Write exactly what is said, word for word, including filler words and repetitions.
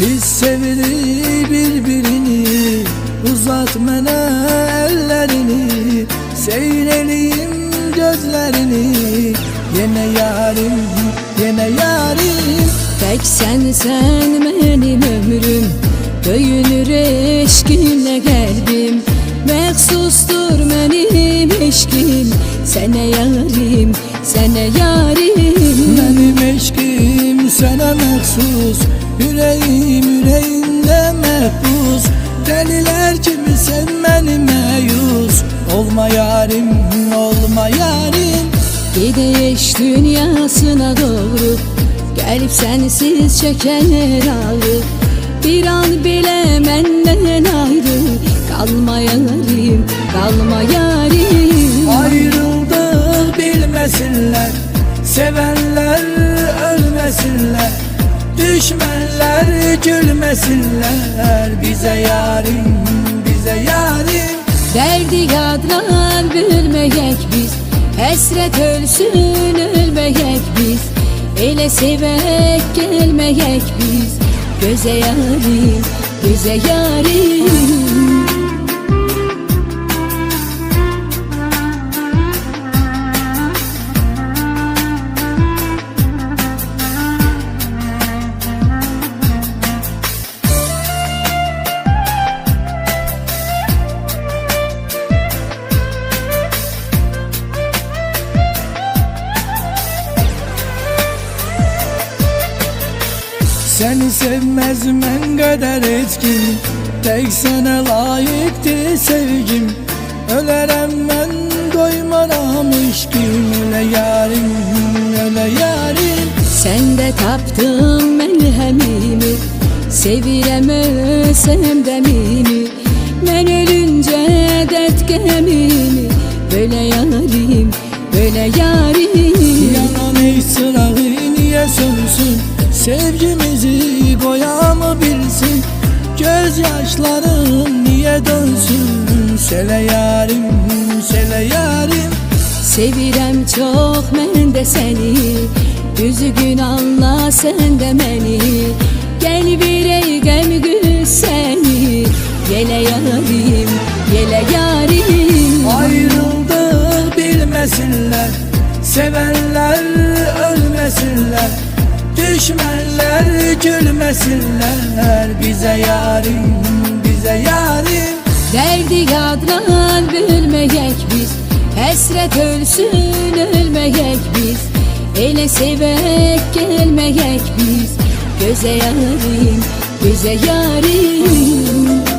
Biz sevili birbirini, uzat mənə ellerini, seyreleyim gözlerini. Yine yarim, yine yarim. Tek sen sen benim ömrüm, döyünür eşkinle kalbim. Məxsusdur benim eşkim, sene yarim, sene yarim. Benim eşkim sana məxsus, yüreğim yüreğinde mehbus. Deliler kimi sen beni meyus, olma yarim, olma yarim. Gidiş dünyasına doğru, gelip sensiz çekenler ağrı. Bir an bile menden ayrı, kalma yarim, kalma yarim. Ayrıldık bilmesinler, sevenler ölmesinler, düşmanlar gülmesinler. Bize yarim, bize yarim. Derdi yadran bilmeyek biz, hasret ölsün ölmeyek biz. Ele sevek gelmeyek biz, göze yarim, göze yarim. Seni sevmez men kadar etkin, tek sana layıktı sevgim. Ölerem ben doymaram işkim, öyle yarim, öyle yarim. Sen de taptın melhemimi, sevirem ölsem demini. Ben ölünce dert gemimi, böyle yarim, böyle yarim. Yanan ey sırağı niye sönsün, sevgimizi koyamı bilsin. Gözyaşların niye dönsün, sele yarim, sele yarim. Sevirem çok men de seni, düzgün anla sen de beni. Gel vireyim gül seni, yele yarim, yele yarim. Ayrıldık bilmesinler, sevenler ölmesinler, düşmanlar gülmesinler. Bize yarim, bize yarim. Derdi yadran bilmeyek biz, hasret ölsün ölmeyek biz. Ele sevek gelmeyek biz, göze yarim, göze yarim.